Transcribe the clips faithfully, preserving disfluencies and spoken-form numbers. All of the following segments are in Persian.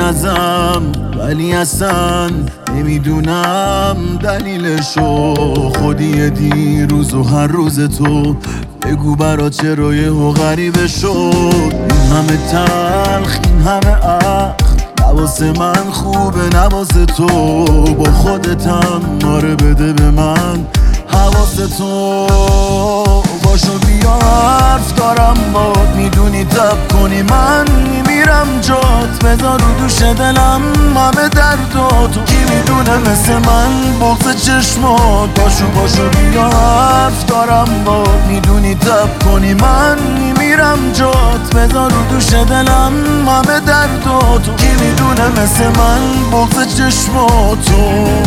ازم، ولی اصلا نمیدونم دلیلشو. خودی دیروز و هر روز تو بگو برا چرا یهو غریبه شد. این همه تلخ، این همه اخ، نواسه من خوبه نواسه تو. با خودتم آره بده به من حواسه تو. باشو بیا حرف دارم باد، میدونی تب کنی من میمیرم جات. بذار رو دوش دلم همه درداتو، کی میدونه مثل من بغض چشمات. باشو باشو بیا حرف دارم باد، میدونی تب کنی من میمیرم جات. بذار رو دوش دلم همه درداتو، کی میدونه مثل من بغض چشماتو.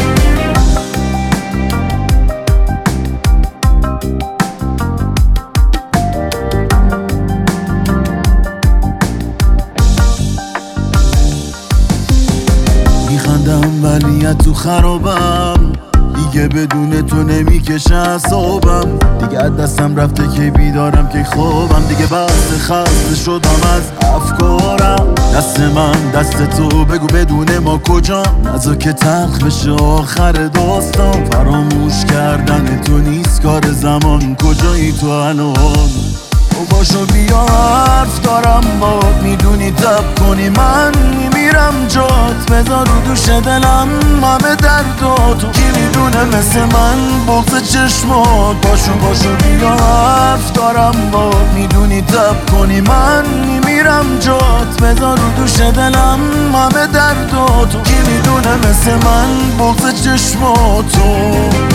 میخندم ولی تو خرابم، دیگه بدون تو نمیکشه اعصابم. دیگه از دستم رفته که بیدارم که خوابم. دیگه بس خسته شدم از افکارم. دست من دست تو، بگو بدون ما کجا. نزا که تلخ بشه آخر داستان. فراموش کردن تو نیست کار زمان، کجایی تو الان؟ و باشو بیا حرف دارم باد، میدونی تب کنی من میمیرم جات. بذار رو دوش دلم همه درداتو، کی میدونه مثل من بغض چشمات. باشو باشو بیا حرف دارم باد، میدونی تب کنی من میمیرم جات. بذار رو دوش دلم همه درداتو، کی میدونه مثل من بغض چشماتو.